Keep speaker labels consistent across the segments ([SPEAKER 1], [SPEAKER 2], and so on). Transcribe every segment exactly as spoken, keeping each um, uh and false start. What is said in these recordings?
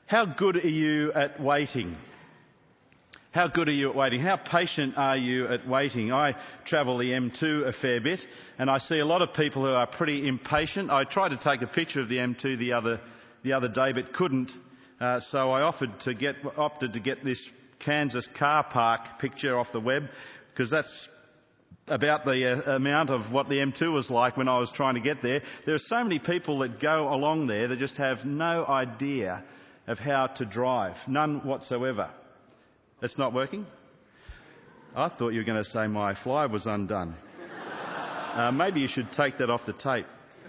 [SPEAKER 1] How good are you at waiting? How good are you at waiting? How patient are you at waiting? I travel the M two a fair bit, and I see a lot of people who are pretty impatient. I tried to take a picture of the M two the other the other day, but couldn't. Uh, so I offered to get opted to get this Kansas car park picture off the web, because that's about the uh, amount of what the M two was like when I was trying to get there. There are so many people that go along there that just have no idea of how to drive. None whatsoever. It's not working? I thought you were going to say my fly was undone. Uh, maybe you should take that off the tape.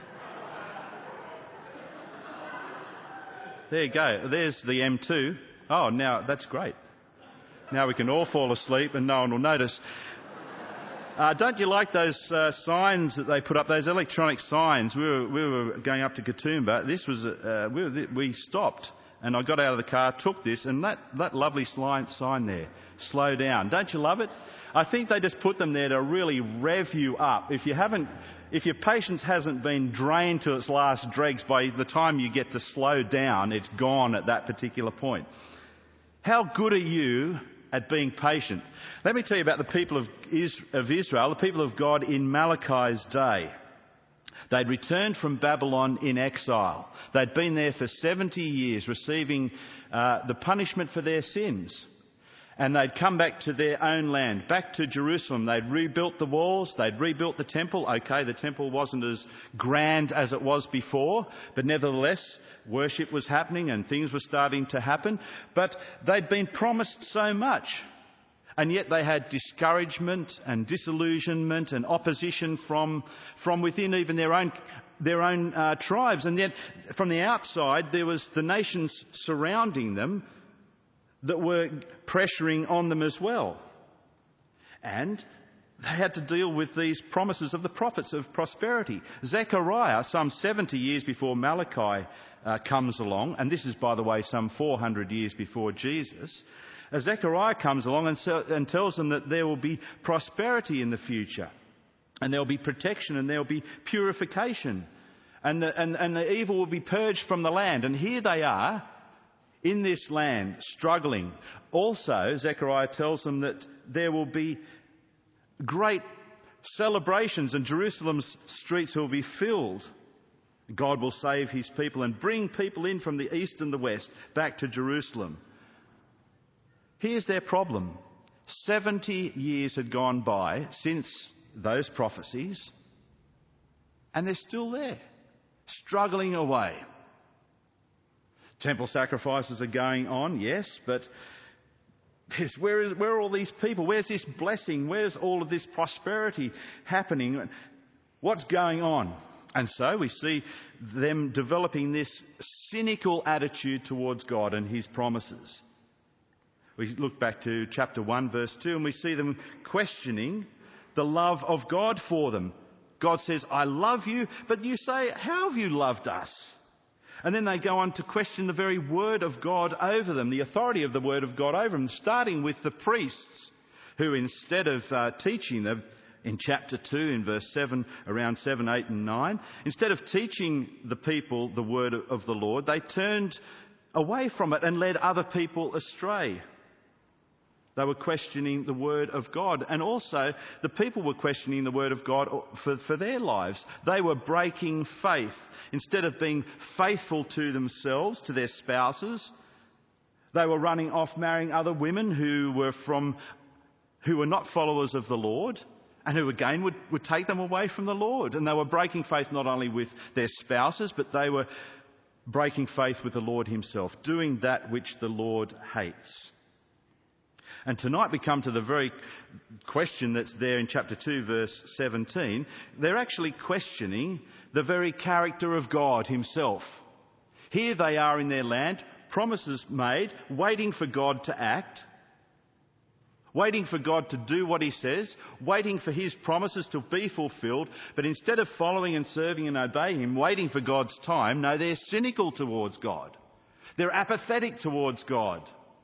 [SPEAKER 1] There you go. There's the M two. Oh, now that's great. Now we can all fall asleep and no one will notice. Uh, don't you like those uh, signs that they put up, those electronic signs? We were, we were going up to Katoomba. This was, uh, we, were, we stopped. And I got out of the car, took this, and that, that lovely sign there, slow down. Don't you love it? I think they just put them there to really rev you up. If you haven't, if your patience hasn't been drained to its last dregs, by the time you get to slow down, it's gone at that particular point. How good are you at being patient? Let me tell you about the people of Israel, the people of God in Malachi's day. They'd returned from Babylon in exile. They'd been there for seventy years, receiving uh, the punishment for their sins. And they'd come back to their own land, back to Jerusalem. They'd rebuilt the walls, they'd rebuilt the temple. Okay, the temple wasn't as grand as it was before, but nevertheless, worship was happening and things were starting to happen. But they'd been promised so much. And yet they had discouragement and disillusionment and opposition from from within even their own their own uh, tribes. And yet from the outside there was the nations surrounding them that were pressuring on them as well. And they had to deal with these promises of the prophets of prosperity. Zechariah, some seventy years before Malachi uh, comes along, and this is, by the way, some four hundred years before Jesus, As Zechariah comes along and, so, and tells them that there will be prosperity in the future, and there will be protection, and there will be purification, and the, and, and the evil will be purged from the land. And here they are in this land struggling. Also, Zechariah tells them that there will be great celebrations and Jerusalem's streets will be filled. God will save his people and bring people in from the east and the west back to Jerusalem. Here's their problem. seventy years had gone by since those prophecies, and they're still there, struggling away. Temple sacrifices are going on, yes, but where, is, where are all these people? Where's this blessing? Where's all of this prosperity happening? What's going on? And so we see them developing this cynical attitude towards God and his promises. We look back to chapter one, verse two, and we see them questioning the love of God for them. God says, I love you, but you say, how have you loved us? And then they go on to question the very word of God over them, the authority of the word of God over them, starting with the priests, who instead of uh, teaching them, in chapter two, in verse seven, around seven, eight and nine, instead of teaching the people the word of the Lord, they turned away from it and led other people astray. They were questioning the word of God. And also, the people were questioning the word of God for, for their lives. They were breaking faith. Instead of being faithful to themselves, to their spouses, they were running off marrying other women who were from, who were not followers of the Lord, and who again would, would take them away from the Lord. And they were breaking faith not only with their spouses, but they were breaking faith with the Lord himself, doing that which the Lord hates. And tonight we come to the very question that's there in chapter two, verse seventeen. They're actually questioning the very character of God himself. Here they are in their land, promises made, waiting for God to act, waiting for God to do what he says, waiting for his promises to be fulfilled. But instead of following and serving and obeying him, waiting for God's time, no, they're cynical towards God. They're apathetic towards God.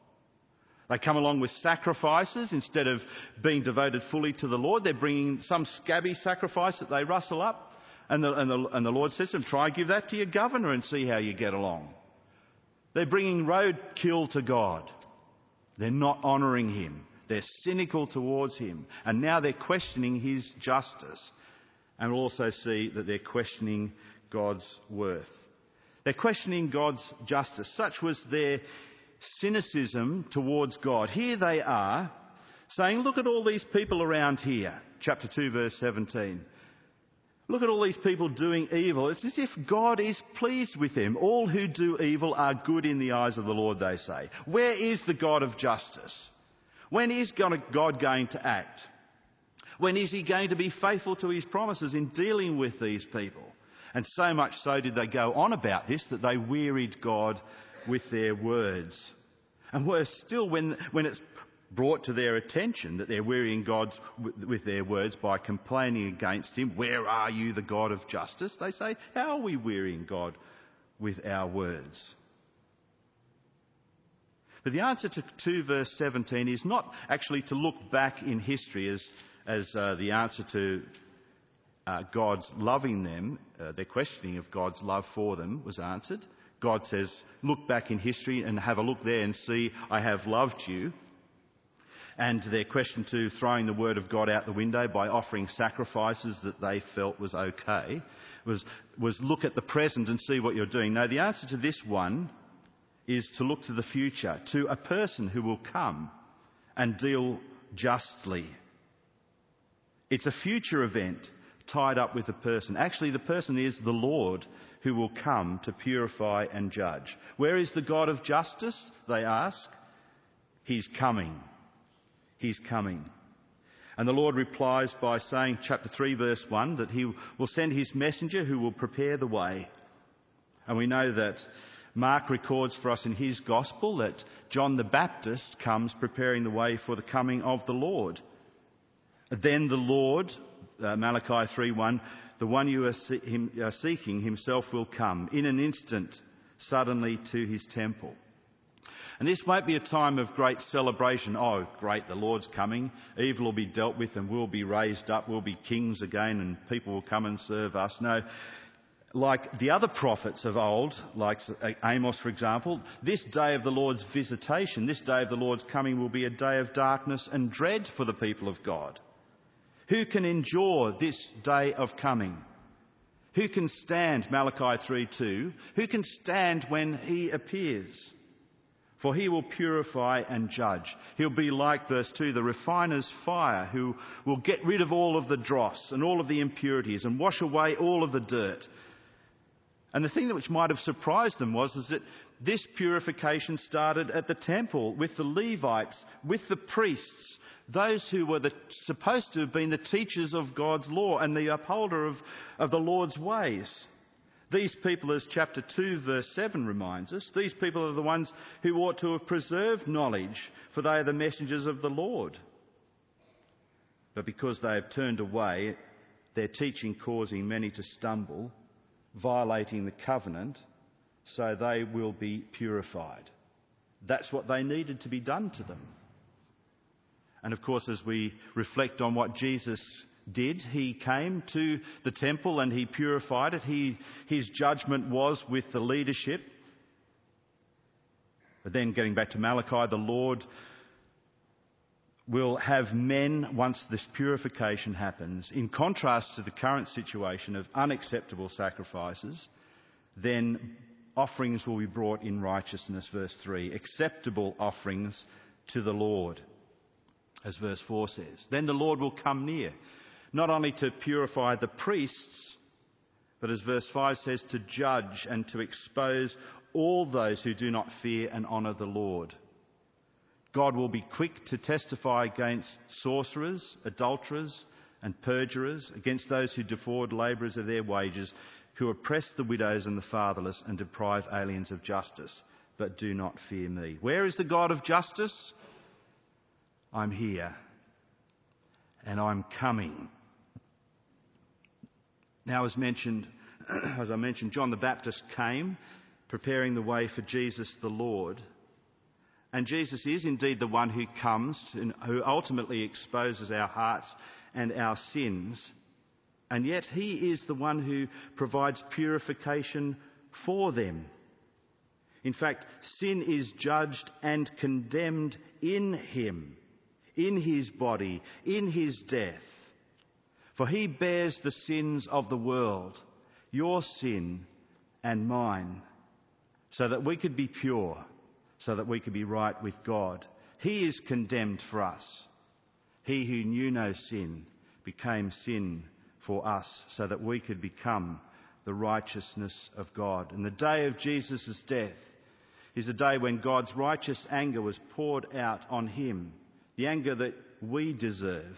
[SPEAKER 1] They come along with sacrifices instead of being devoted fully to the Lord. They're bringing some scabby sacrifice that they rustle up. And the, and the, and the Lord says to them, try and give that to your governor and see how you get along. They're bringing roadkill to God. They're not honouring him. They're cynical towards him. And now they're questioning his justice. And we'll also see that they're questioning God's worth. They're questioning God's justice. Such was their cynicism towards God. Here they are saying, look at all these people around here. Chapter two, verse seventeen. Look at all these people doing evil. It's as if God is pleased with them. All who do evil are good in the eyes of the Lord, they say. Where is the God of justice? When is God going to act? When is he going to be faithful to his promises in dealing with these people? And so much so did they go on about this that they wearied God with their words. And worse still, when, when it's brought to their attention that they're wearying God with their words by complaining against him, where are you, the God of justice? They say, how are we wearying God with our words? But the answer to two verse seventeen is not actually to look back in history as, as uh, the answer to uh, God's loving them, uh, their questioning of God's love for them was answered. God says, look back in history and have a look there and see, I have loved you. And their question to throwing the word of God out the window by offering sacrifices that they felt was okay was, was look at the present and see what you're doing. No, the answer to this one is to look to the future, to a person who will come and deal justly. It's a future event tied up with a person. Actually, the person is the Lord who will come to purify and judge. Where is the God of justice, they ask? He's coming. He's coming. And the Lord replies by saying, chapter three, verse one, that he will send his messenger who will prepare the way. And we know that Mark records for us in his gospel that John the Baptist comes preparing the way for the coming of the Lord. Then the Lord, uh, Malachi three one, the one you are, see- him, are seeking himself will come in an instant, suddenly to his temple. And this won't be a time of great celebration. Oh, great, the Lord's coming. Evil will be dealt with and we'll be raised up. We'll be kings again and people will come and serve us. No, like the other prophets of old, like Amos, for example, this day of the Lord's visitation, this day of the Lord's coming will be a day of darkness and dread for the people of God. Who can endure this day of coming? Who can stand, Malachi three two, who can stand when he appears? For he will purify and judge. He'll be like, verse two, the refiner's fire, who will get rid of all of the dross and all of the impurities and wash away all of the dirt. And the thing that which might have surprised them was is that this purification started at the temple with the Levites, with the priests, those who were the, supposed to have been the teachers of God's law and the upholder of, of the Lord's ways. These people, as chapter two, verse seven reminds us, these people are the ones who ought to have preserved knowledge, for they are the messengers of the Lord. But because they have turned away, their teaching causing many to stumble, violating the covenant, so they will be purified. That's what they needed to be done to them. And of course, as we reflect on what Jesus did, he came to the temple and he purified it. He, his judgment was with the leadership. But then getting back to Malachi, the Lord will have men, once this purification happens, in contrast to the current situation of unacceptable sacrifices, then offerings will be brought in righteousness, verse three, acceptable offerings to the Lord, as verse four says. Then the Lord will come near, not only to purify the priests, but as verse five says, to judge and to expose all those who do not fear and honour the Lord. God will be quick to testify against sorcerers, adulterers and perjurers, against those who defraud labourers of their wages, who oppress the widows and the fatherless and deprive aliens of justice, but do not fear me. Where is the God of justice? I'm here, and I'm coming. Now, as mentioned, as I mentioned, John the Baptist came, preparing the way for Jesus the Lord. And Jesus is indeed the one who comes, and who ultimately exposes our hearts and our sins. And yet he is the one who provides purification for them. In fact, sin is judged and condemned in him, in his body, in his death. For he bears the sins of the world, your sin and mine, so that we could be pure, so that we could be right with God. He is condemned for us. He who knew no sin became sin for us, so that we could become the righteousness of God. And the day of Jesus' death is the day when God's righteous anger was poured out on him, the anger that we deserve,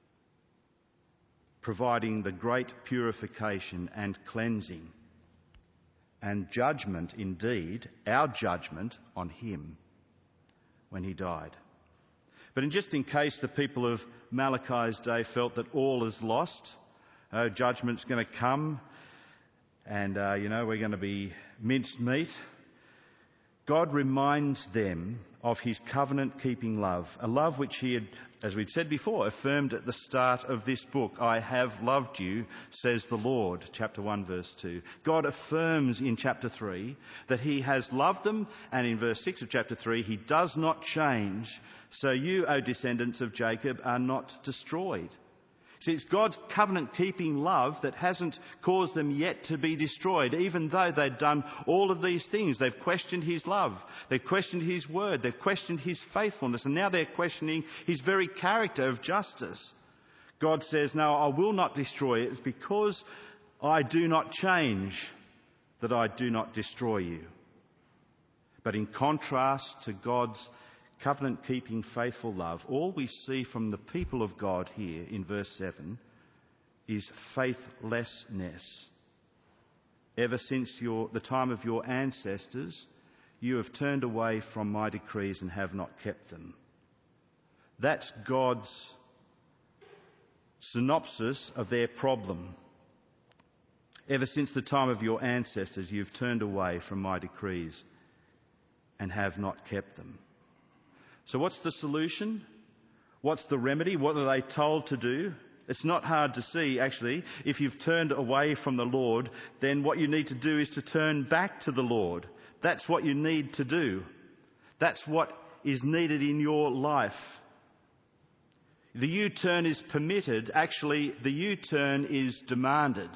[SPEAKER 1] providing the great purification and cleansing and judgment, indeed, our judgment on him when he died. But in just in case the people of Malachi's day felt that all is lost, oh, judgment's going to come and, uh, you know, we're going to be minced meat, God reminds them of his covenant-keeping love, a love which he had, as we'd said before, affirmed at the start of this book. I have loved you, says the Lord, chapter one, verse two. God affirms in chapter three that he has loved them, and in verse six of chapter three, he does not change, so you, O descendants of Jacob, are not destroyed. See, it's God's covenant-keeping love that hasn't caused them yet to be destroyed, even though they've done all of these things. They've questioned his love. They've questioned his word. They've questioned his faithfulness. And now they're questioning his very character of justice. God says, no, I will not destroy it. It's because I do not change that I do not destroy you. But in contrast to God's covenant-keeping, faithful love, all we see from the people of God here in verse seven is faithlessness. Ever since your, the time of your ancestors, you have turned away from my decrees and have not kept them. That's God's synopsis of their problem. Ever since the time of your ancestors, you've turned away from my decrees and have not kept them. So what's the solution? What's the remedy? What are they told to do? It's not hard to see, actually. If you've turned away from the Lord, then what you need to do is to turn back to the Lord. That's what you need to do. That's what is needed in your life. The U-turn is permitted. Actually, the U-turn is demanded.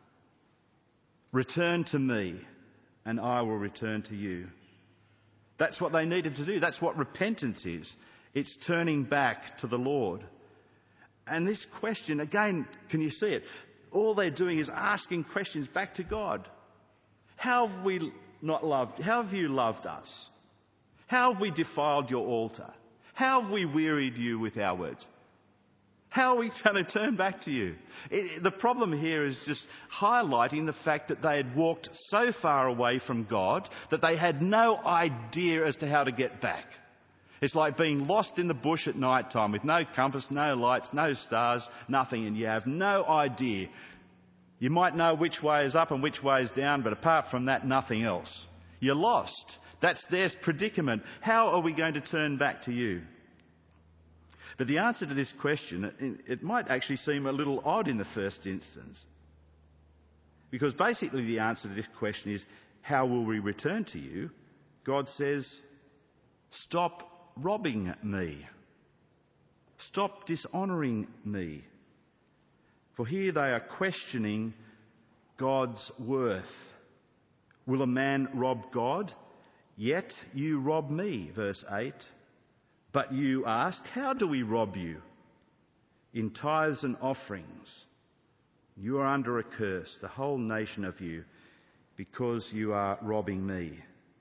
[SPEAKER 1] Return to me, and I will return to you. That's what they needed to do. That's what repentance is. It's turning back to the Lord. And this question, again, can you see it? All they're doing is asking questions back to God. How have we not loved? How have you loved us? How have we defiled your altar? How have we wearied you with our words? How are we going to turn back to you? It, the problem here is just highlighting the fact that they had walked so far away from God that they had no idea as to how to get back. It's like being lost in the bush at night time with no compass, no lights, no stars, nothing, and you have no idea. You might know which way is up and which way is down, but apart from that, nothing else. You're lost. That's their predicament. How are we going to turn back to you? But the answer to this question, it might actually seem a little odd in the first instance. Because basically the answer to this question is, how will we return to you? God says, stop robbing me. Stop dishonouring me. For here they are questioning God's worth. Will a man rob God? Yet you rob me, verse eight. But you ask, how do we rob you? In tithes and offerings. You are under a curse, the whole nation of you, because you are robbing me.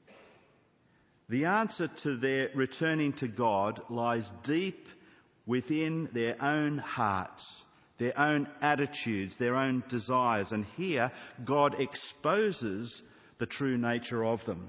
[SPEAKER 1] The answer to their returning to God lies deep within their own hearts, their own attitudes, their own desires. And here God exposes the true nature of them.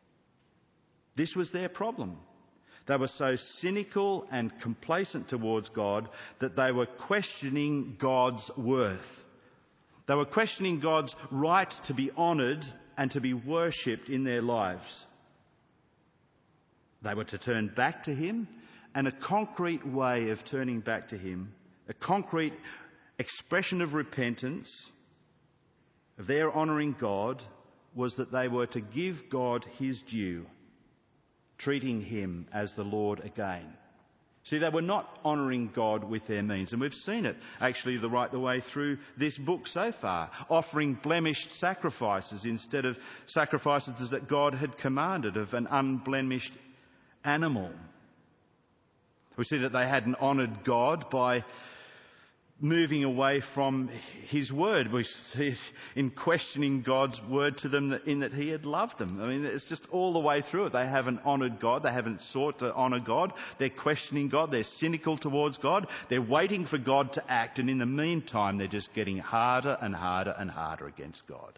[SPEAKER 1] This was their problem. They were so cynical and complacent towards God that they were questioning God's worth. They were questioning God's right to be honoured and to be worshipped in their lives. They were to turn back to him, and a concrete way of turning back to him, a concrete expression of repentance, of their honouring God, was that they were to give God his due, treating him as the Lord again. See, they were not honouring God with their means, and we've seen it actually the right the way through this book so far, offering blemished sacrifices instead of sacrifices that God had commanded of an unblemished animal. We see that they hadn't honoured God by moving away from his word. We see in questioning God's word to them that in that he had loved them. I mean, it's just all the way through it. They haven't honoured God. They haven't sought to honour God. They're questioning God. They're cynical towards God. They're waiting for God to act. And in the meantime, they're just getting harder and harder and harder against God.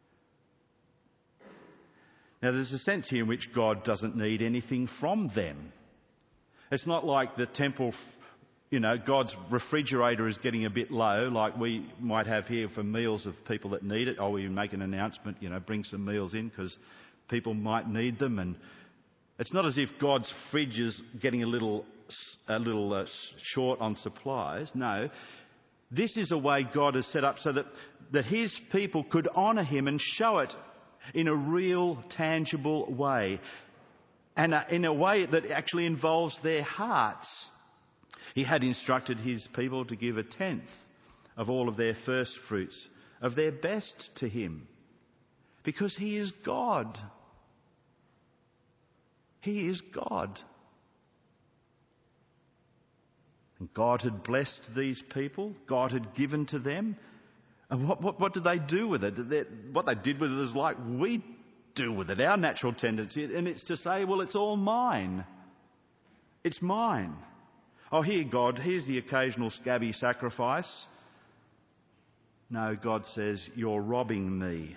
[SPEAKER 1] Now, there's a sense here in which God doesn't need anything from them. It's not like the temple, you know, God's refrigerator is getting a bit low, like we might have here for meals of people that need it. Oh, we make an announcement, you know, bring some meals in because people might need them. And it's not as if God's fridge is getting a little, a little uh, short on supplies. No, this is a way God has set up so that, that his people could honour him and show it in a real, tangible way. And uh, in a way that actually involves their hearts. He had instructed his people to give a tenth of all of their first fruits, of their best to him, because he is God. He is God. And God had blessed these people. God had given to them. And what, what, what did they do with it? They, what they did with it is like we do with it, our natural tendency, and it's to say, well, it's all mine. It's mine. Oh, here, God, here's the occasional scabby sacrifice. No, God says, you're robbing me.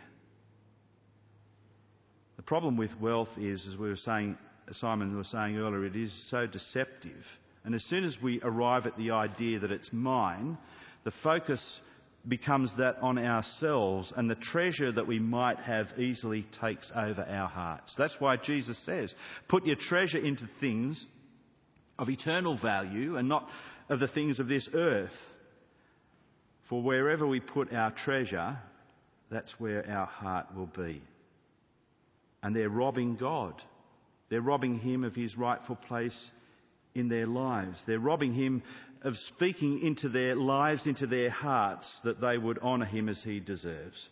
[SPEAKER 1] The problem with wealth is, as we were saying, Simon was saying earlier, it is so deceptive. And as soon as we arrive at the idea that it's mine, the focus becomes that on ourselves, and the treasure that we might have easily takes over our hearts. That's why Jesus says, put your treasure into things of eternal value and not of the things of this earth. For wherever we put our treasure, that's where our heart will be. And they're robbing God. They're robbing him of his rightful place in their lives. They're robbing him of speaking into their lives, into their hearts, that they would honour him as he deserves.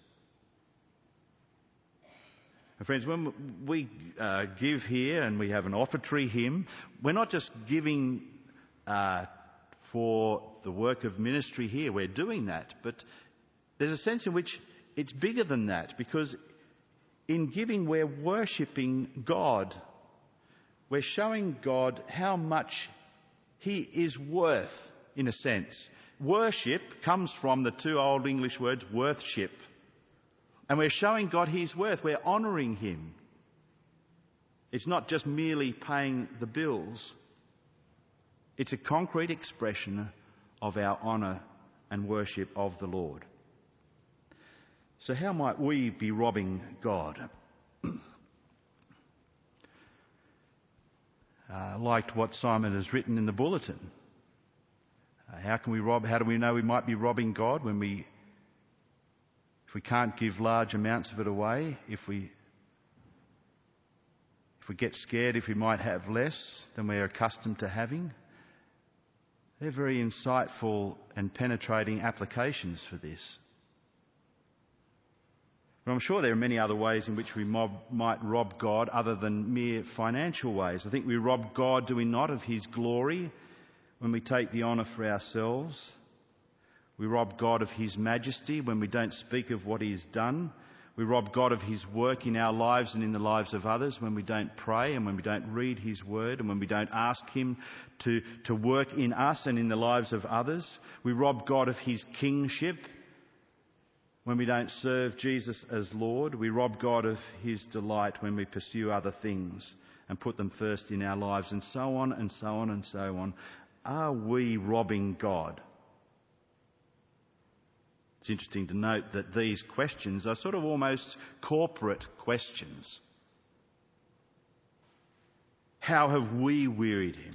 [SPEAKER 1] And friends, when we uh, give here and we have an offertory hymn, we're not just giving uh, for the work of ministry here. We're doing that. But there's a sense in which it's bigger than that, because in giving we're worshipping God. We're showing God how much he is worth, in a sense. Worship comes from the two old English words, worthship. And we're showing God his worth. We're honouring him. It's not just merely paying the bills. It's a concrete expression of our honour and worship of the Lord. So how might we be robbing God? Uh, liked what Simon has written in the bulletin. Uh, how can we rob? How do we know we might be robbing God when we, if we can't give large amounts of it away? If we, if we get scared, if we might have less than we're accustomed to having? They're very insightful and penetrating applications for this. But I'm sure there are many other ways in which we mob, might rob God other than mere financial ways. I think we rob God, do we not, of his glory when we take the honour for ourselves. We rob God of his majesty when we don't speak of what he's done. We rob God of his work in our lives and in the lives of others when we don't pray and when we don't read his word and when we don't ask him to, to work in us and in the lives of others. We rob God of his kingship when we don't serve Jesus as Lord. We rob God of his delight when we pursue other things and put them first in our lives, and so on and so on and so on. Are we robbing God? It's interesting to note that these questions are sort of almost corporate questions. How have we wearied him?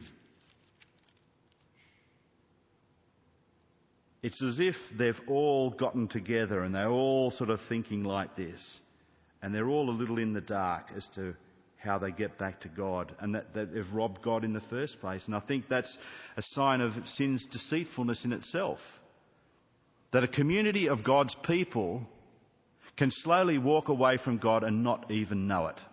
[SPEAKER 1] It's as if they've all gotten together and they're all sort of thinking like this. And they're all a little in the dark as to how they get back to God, and that, that they've robbed God in the first place. And I think that's a sign of sin's deceitfulness in itself. That a community of God's people can slowly walk away from God and not even know it.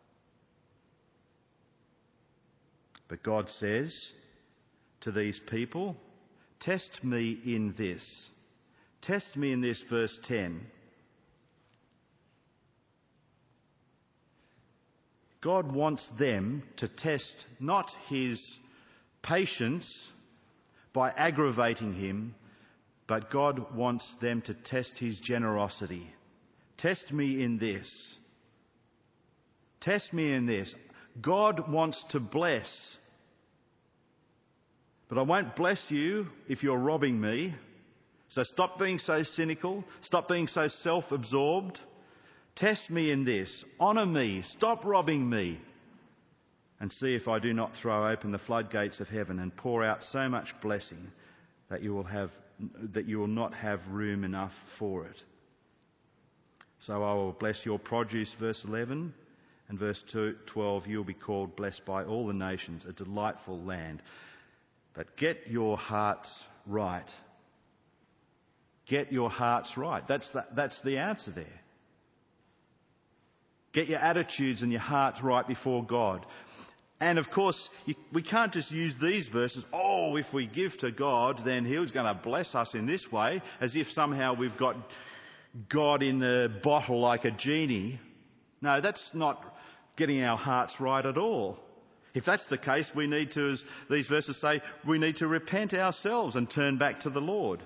[SPEAKER 1] But God says to these people, test me in this. Test me in this, verse ten. God wants them to test not his patience by aggravating him, but God wants them to test his generosity. Test me in this. Test me in this. God wants to bless. But I won't bless you if you're robbing me. So stop being so cynical. Stop being so self-absorbed. Test me in this. Honour me. Stop robbing me. And see if I do not throw open the floodgates of heaven and pour out so much blessing that you will have, that you will not have room enough for it. So I will bless your produce, verse eleven, and verse twelve, you'll be called blessed by all the nations, a delightful land. But get your hearts right. Get your hearts right. That's the, that's the answer there. Get your attitudes and your hearts right before God. And of course, you, we can't just use these verses, oh, if we give to God, then He's going to bless us in this way, as if somehow we've got God in a bottle like a genie. No, that's not getting our hearts right at all. If that's the case, we need to, as these verses say, we need to repent ourselves and turn back to the Lord.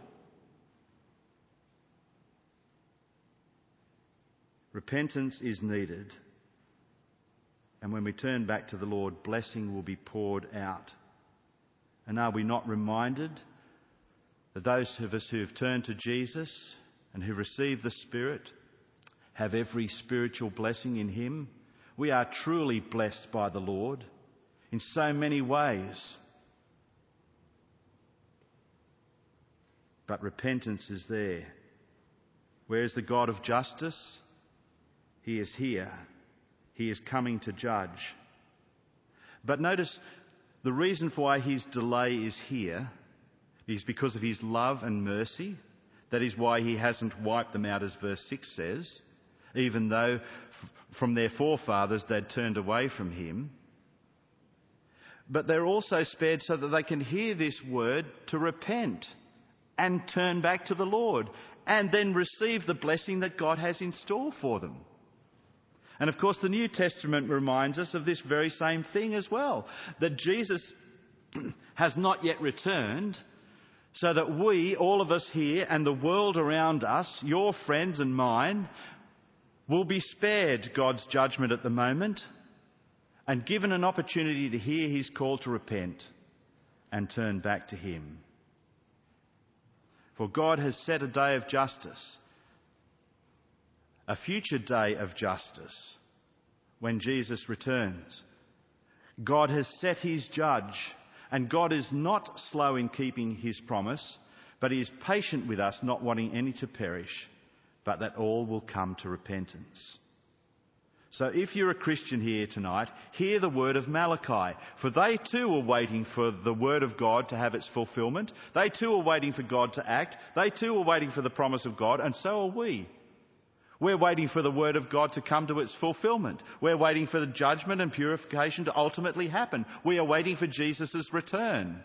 [SPEAKER 1] Repentance is needed. And when we turn back to the Lord, blessing will be poured out. And are we not reminded that those of us who have turned to Jesus and who receive the Spirit have every spiritual blessing in Him? We are truly blessed by the Lord in so many ways. But repentance is there. Where is the God of justice? He is here. He is coming to judge. But notice the reason for why his delay is here is because of his love and mercy. That is why he hasn't wiped them out, as verse six says, even though f- from their forefathers they'd turned away from him. But they're also spared so that they can hear this word to repent and turn back to the Lord and then receive the blessing that God has in store for them. And of course, the New Testament reminds us of this very same thing as well, that Jesus has not yet returned, so that we, all of us here and the world around us, your friends and mine, will be spared God's judgment at the moment and given an opportunity to hear his call to repent and turn back to him. For God has set a day of justice, a future day of justice, when Jesus returns. God has set his judge, and God is not slow in keeping his promise, but he is patient with us, not wanting any to perish, but that all will come to repentance. So if you're a Christian here tonight, hear the word of Malachi, for they too are waiting for the word of God to have its fulfilment. They too are waiting for God to act. They too are waiting for the promise of God, and so are we. We're waiting for the word of God to come to its fulfilment. We're waiting for the judgment and purification to ultimately happen. We are waiting for Jesus' return.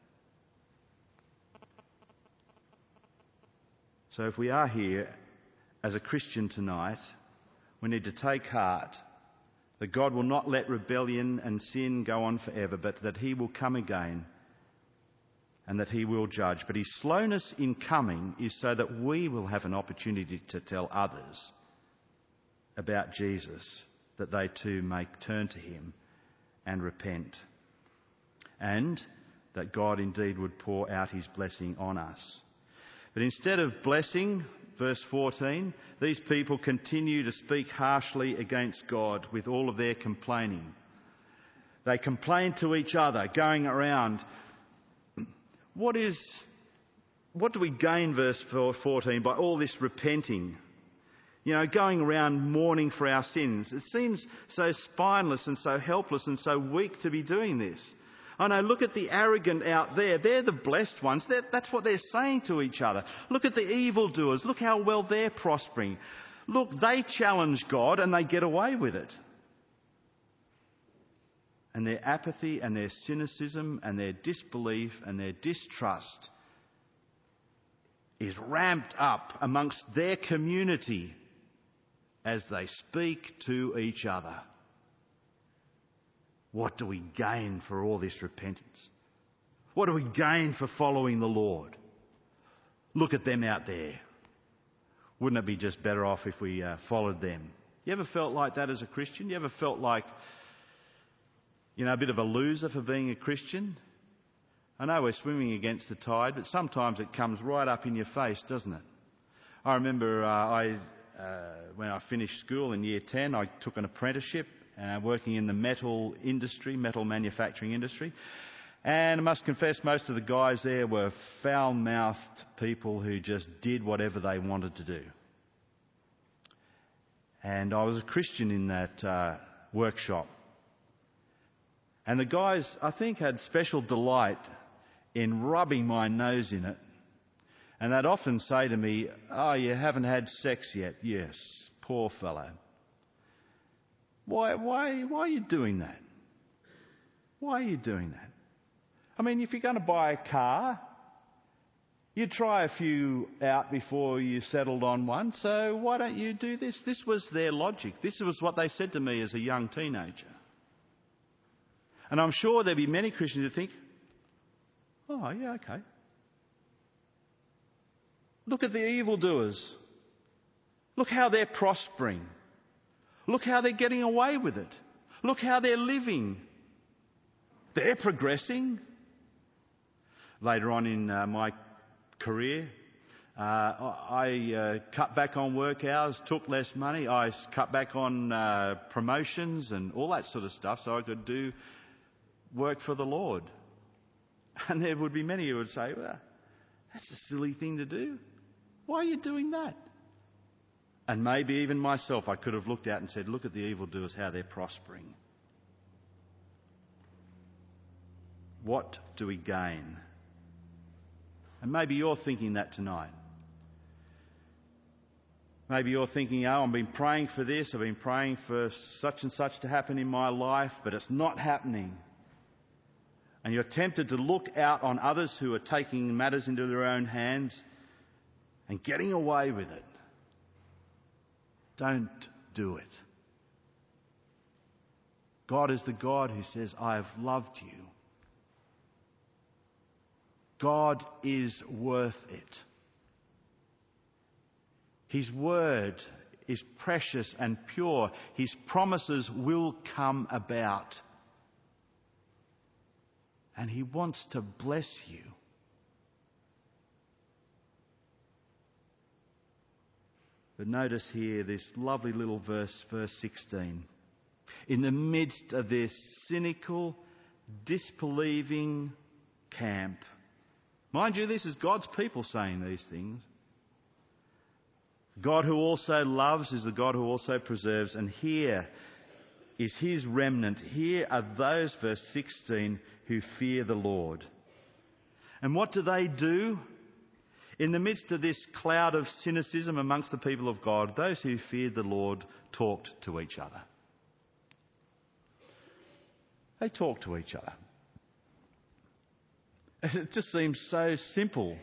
[SPEAKER 1] So if we are here as a Christian tonight, we need to take heart that God will not let rebellion and sin go on forever, but that he will come again and that he will judge. But his slowness in coming is so that we will have an opportunity to tell others about Jesus, that they too may turn to him and repent. And that God indeed would pour out his blessing on us. But instead of blessing, verse fourteen, these people continue to speak harshly against God with all of their complaining. They complain to each other, going around. What is, what do we gain, verse fourteen, by all this repenting? You know, going around mourning for our sins. It seems so spineless and so helpless and so weak to be doing this. I know, look at the arrogant out there. They're the blessed ones. They're, that's what they're saying to each other. Look at the evildoers. Look how well they're prospering. Look, they challenge God and they get away with it. And their apathy and their cynicism and their disbelief and their distrust is ramped up amongst their community as they speak to each other. What do we gain for all this repentance? What do we gain for following the Lord? Look at them out there. Wouldn't it be just better off if we uh, followed them? You ever felt like that as a Christian? You ever felt like, you know, a bit of a loser for being a Christian? I know we're swimming against the tide, but sometimes it comes right up in your face, doesn't it? I remember uh, I, uh, when I finished school in year ten, I took an apprenticeship uh, working in the metal industry, metal manufacturing industry. And I must confess, most of the guys there were foul-mouthed people who just did whatever they wanted to do. And I was a Christian in that uh, workshop. And the guys, I think, had special delight in rubbing my nose in it. And they'd often say to me, "Oh, you haven't had sex yet." Yes, poor fellow. Why, why, why are you doing that? Why are you doing that? I mean, if you're going to buy a car, you try a few out before you settled on one, so why don't you do this? This was their logic. This was what they said to me as a young teenager. And I'm sure there'll be many Christians who think, "Oh, yeah, okay. Look at the evildoers. Look how they're prospering. Look how they're getting away with it. Look how they're living. They're progressing." Later on in uh, my career, uh, I uh, cut back on work hours, took less money. I cut back on uh, promotions and all that sort of stuff so I could do work for the Lord. And there would be many who would say, "Well, that's a silly thing to do. Why are you doing that?" And maybe even myself, I could have looked out and said, "Look at the evildoers, how they're prospering." What do we gain? And maybe you're thinking that tonight. Maybe you're thinking, "Oh, I've been praying for this, I've been praying for such and such to happen in my life, but it's not happening." And you're tempted to look out on others who are taking matters into their own hands and getting away with it. Don't do it. God is the God who says, "I have loved you." God is worth it. His word is precious and pure. His promises will come about. And He wants to bless you. But notice here this lovely little verse, verse sixteen. In the midst of this cynical, disbelieving camp. Mind you, this is God's people saying these things. God who also loves is the God who also preserves. And here is His remnant. Here are those, verse sixteen, who fear the Lord. And what do they do? In the midst of this cloud of cynicism amongst the people of God, those who feared the Lord talked to each other. They talked to each other. It just seems so simple.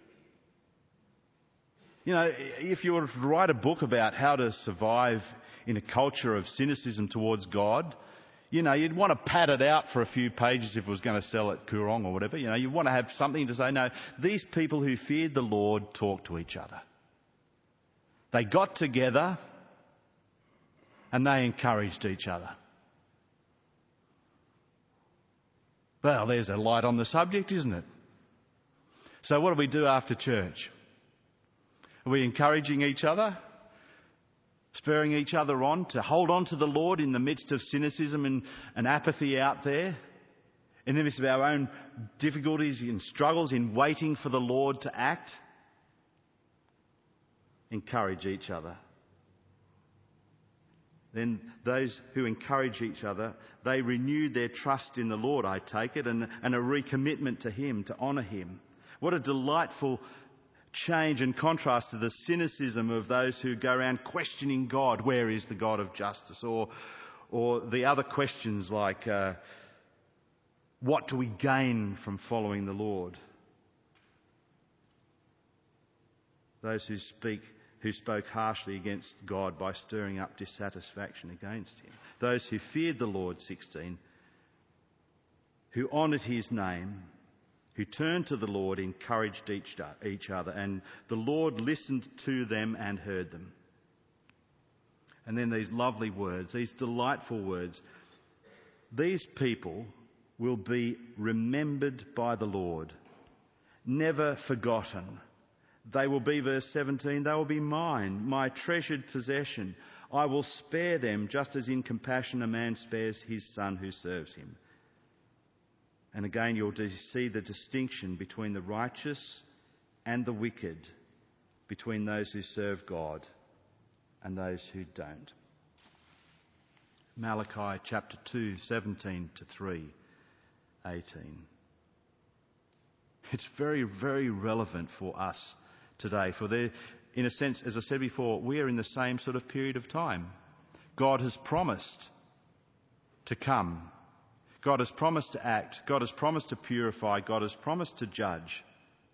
[SPEAKER 1] You know, if you were to write a book about how to survive in a culture of cynicism towards God, you know, you'd want to pad it out for a few pages if it was going to sell at Koorong or whatever. You know, you want to have something to say, no, these people who feared the Lord talked to each other. They got together and they encouraged each other. Well, there's a light on the subject, isn't it? So what do we do after church? Are we encouraging each other? Spurring each other on to hold on to the Lord in the midst of cynicism and, and apathy out there? In the midst of our own difficulties and struggles in waiting for the Lord to act? Encourage each other. Then those who encourage each other, they renewed their trust in the Lord, I take it, and, and a recommitment to Him, to honour Him. What a delightful change and contrast to the cynicism of those who go around questioning God. Where is the God of justice? Or, or the other questions like, uh, what do we gain from following the Lord? Those who speak who spoke harshly against God by stirring up dissatisfaction against Him. Those who feared the Lord, sixteen, who honoured His name, who turned to the Lord, encouraged each, each other, and the Lord listened to them and heard them. And then these lovely words, these delightful words. These people will be remembered by the Lord, never forgotten. They will be, verse seventeen, they will be mine, my treasured possession. I will spare them just as in compassion a man spares his son who serves him. And again, you'll see the distinction between the righteous and the wicked, between those who serve God and those who don't. Malachi chapter two, seventeen to three, eighteen. It's very, very relevant for us today. For there, in a sense, as I said before, we are in the same sort of period of time. God has promised to come. God has promised to act. God has promised to purify. God has promised to judge.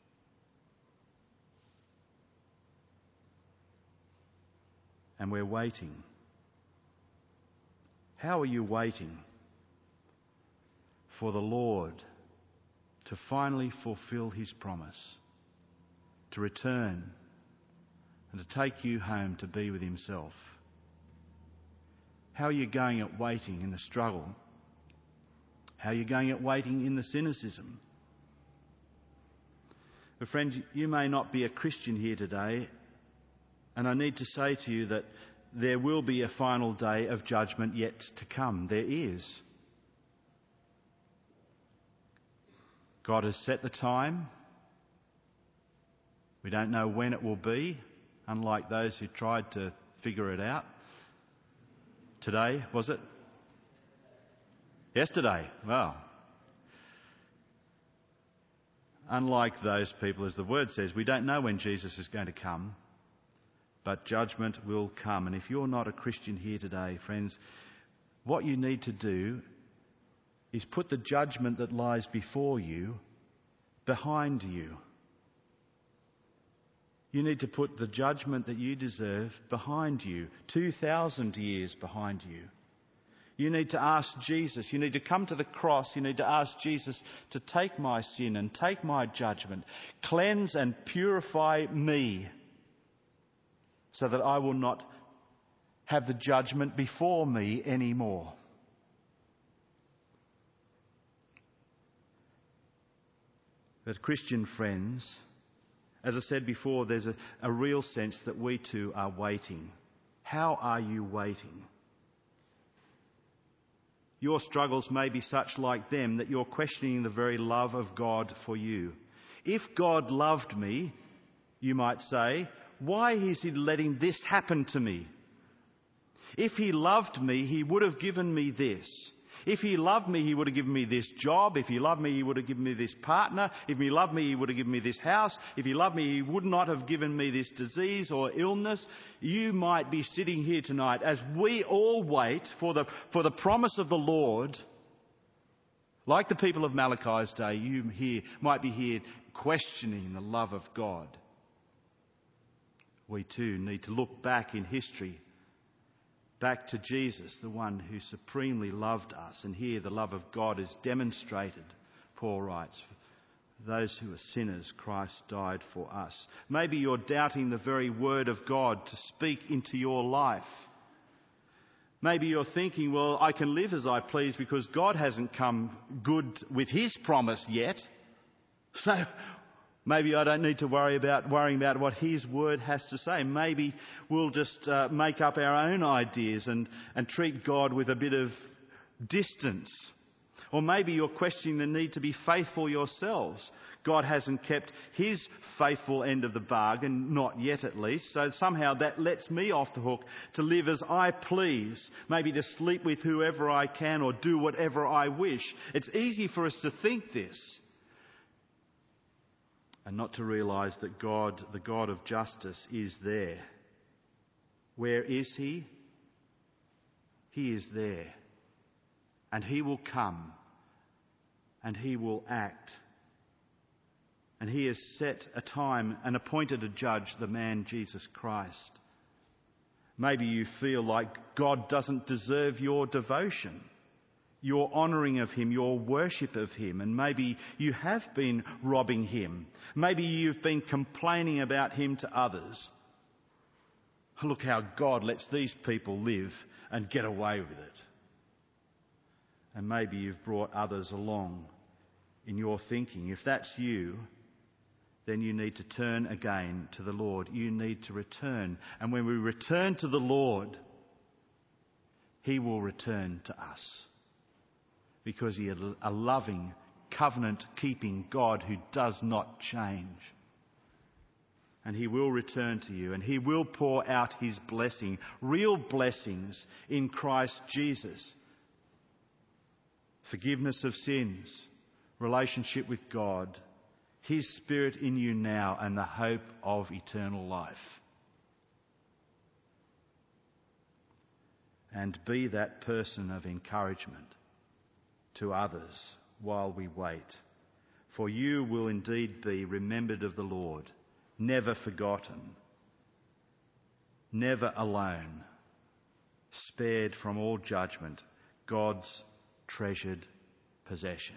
[SPEAKER 1] And we're waiting. How are you waiting for the Lord to finally fulfill His promise, to return and to take you home to be with Himself? How are you going at waiting in the struggle? How are you going at waiting in the cynicism? But friends, you may not be a Christian here today, and I need to say to you that there will be a final day of judgment yet to come. There is. God has set the time. We don't know when it will be, unlike those who tried to figure it out. Today, was it? Yesterday. Well, unlike those people, as the word says, we don't know when Jesus is going to come, but judgment will come. And if you're not a Christian here today, friends, what you need to do is put the judgment that lies before you behind you. You need to put the judgment that you deserve behind you, two thousand years behind you. You need to ask Jesus, you need to come to the cross, you need to ask Jesus to take my sin and take my judgment, cleanse and purify me so that I will not have the judgment before me anymore. But Christian friends, as I said before, there's a, a real sense that we too are waiting. How are you waiting? Your struggles may be such like them that you're questioning the very love of God for you. If God loved me, you might say, why is He letting this happen to me? If He loved me, He would have given me this. If He loved me, He would have given me this job. If He loved me, He would have given me this partner. If He loved me, He would have given me this house. If He loved me, He would not have given me this disease or illness. You might be sitting here tonight as we all wait for the, for the promise of the Lord. Like the people of Malachi's day, you here, might be here questioning the love of God. We too need to look back in history, back to Jesus, the one who supremely loved us. And here the love of God is demonstrated, Paul writes. For those who are sinners, Christ died for us. Maybe you're doubting the very word of God to speak into your life. Maybe you're thinking, well, I can live as I please because God hasn't come good with His promise yet. So maybe I don't need to worry about worrying about what His word has to say. Maybe we'll just uh, make up our own ideas and, and treat God with a bit of distance. Or maybe you're questioning the need to be faithful yourselves. God hasn't kept his faithful end of the bargain, not yet at least, so somehow that lets me off the hook to live as I please, maybe to sleep with whoever I can or do whatever I wish. It's easy for us to think this and not to realise that God, the God of justice, is there. Where is he? He is there. And he will come and he will act. And he has set a time and appointed a judge, the man Jesus Christ. Maybe you feel like God doesn't deserve your devotion, your honouring of him, your worship of him, and maybe you have been robbing him. Maybe you've been complaining about him to others. Look how God lets these people live and get away with it. And maybe you've brought others along in your thinking. If that's you, then you need to turn again to the Lord. You need to return. And when we return to the Lord, he will return to us. Because he is a loving, covenant-keeping God who does not change. And he will return to you, and he will pour out his blessing, real blessings in Christ Jesus. Forgiveness of sins, relationship with God, his Spirit in you now, and the hope of eternal life. And be that person of encouragement to others while we wait. For you will indeed be remembered of the Lord, never forgotten, never alone, spared from all judgment, God's treasured possession.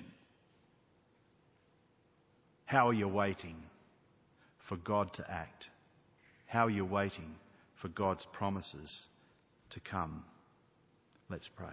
[SPEAKER 1] How are you waiting for God to act? How are you waiting for God's promises to come? Let's pray.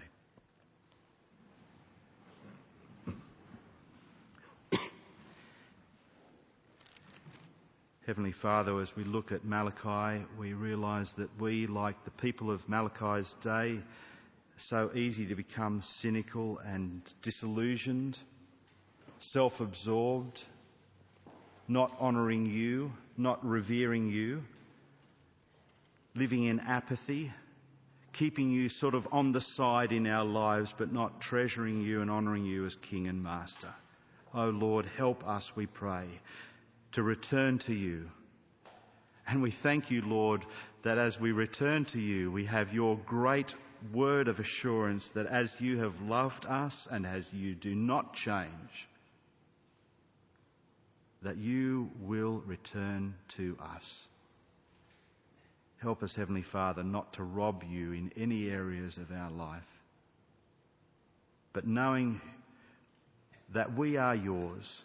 [SPEAKER 1] Heavenly Father, as we look at Malachi, we realise that we, like the people of Malachi's day, are so easy to become cynical and disillusioned, self-absorbed, not honouring you, not revering you, living in apathy, keeping you sort of on the side in our lives, but not treasuring you and honouring you as King and Master. Oh Lord, help us, we pray, to return to you. And we thank you, Lord, that as we return to you, we have your great word of assurance that as you have loved us and as you do not change, that you will return to us. Help us, Heavenly Father, not to rob you in any areas of our life, but knowing that we are yours,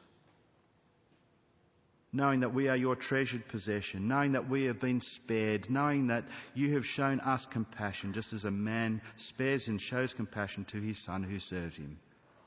[SPEAKER 1] knowing that we are your treasured possession, knowing that we have been spared, knowing that you have shown us compassion, just as a man spares and shows compassion to his son who serves him.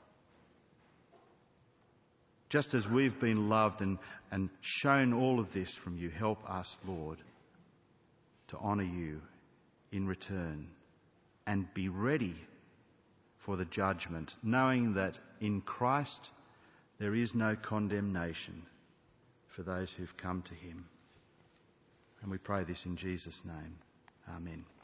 [SPEAKER 1] Just as we've been loved and, and shown all of this from you, help us, Lord, to honour you in return and be ready for the judgment, knowing that in Christ there is no condemnation for those who've come to him. And we pray this in Jesus' name. Amen.